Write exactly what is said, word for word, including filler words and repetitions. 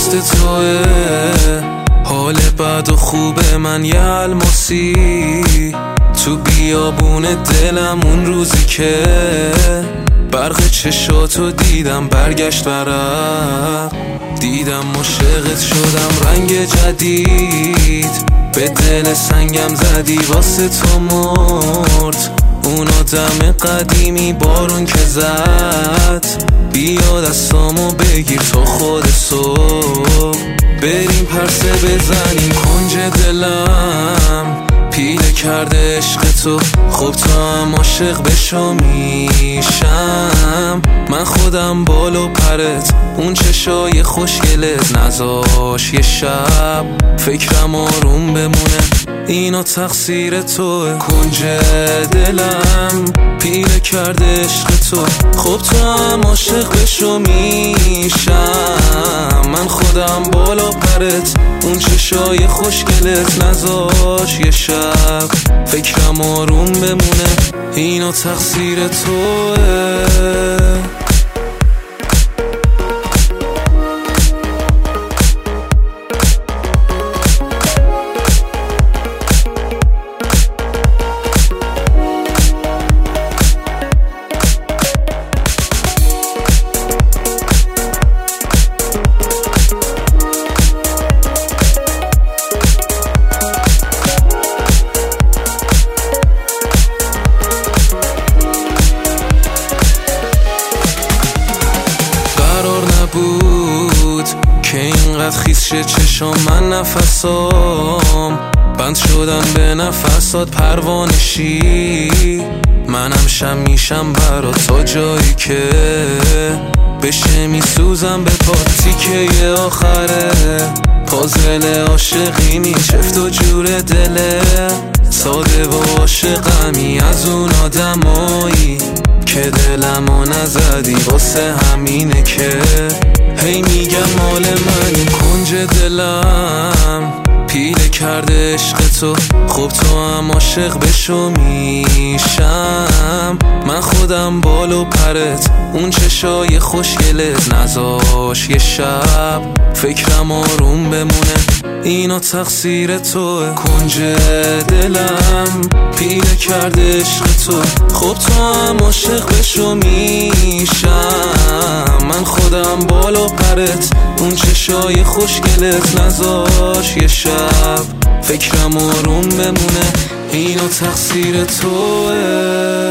دست توه. حال بد و خوب من یه الماسی تو بیابون دلم، اون روزی که برق چشاتو دیدم برگشت ورق، دیدم عاشقت شدم رنگ جدید، به دل سنگم زدی واسه تو مرد اون آدم قدیمی بارون که زد. بیا دستامو بگیر تا خود صبح بریم پرسه بزنیم کنج دلم. پیله کرده عشق تو، خب تا هم عاشق بشو میشم. من خودم بال و پرت، اون چشای خوشگلت نذاش یه شب فکرم آروم بمونه، اینا تقصیر توه. کنج دلم پیله کرده عشق تو، خب تو هم عاشق بشو میشم. من خودم بال و پرت، اون چشای خوشگلت نذاش یه شب فکرم آروم بمونه، اینا تقصیر توه. بود که اینقدر خیس شه چشام، من نفسام بند شدم به نفسات پروانشی. منم شم میشم برا تا جایی که بشه میسوزم به پاتی که یه آخره پازل عاشقی چفت و جور دله. ساده و عاشقمی از اون آدمایی که دلمو نزدی، واسه همینه که هی میگم مال منی. کنج دلم پیله کرده عشق تو، خب تو هم عاشق بشو میشم. من خودم بال و پرت، اون چشای خوشگلت نذاش یه شب فکرم آروم بمونه، اینا تقصیر توه. کنج دلم پیله کرده عشق تو، خب تو هم عاشق بشو میشم. من خودم بال و پرت، اون چشای خوشگلت نذاش یه شب فکرم آروم بمونه، اینا تقصیر توه.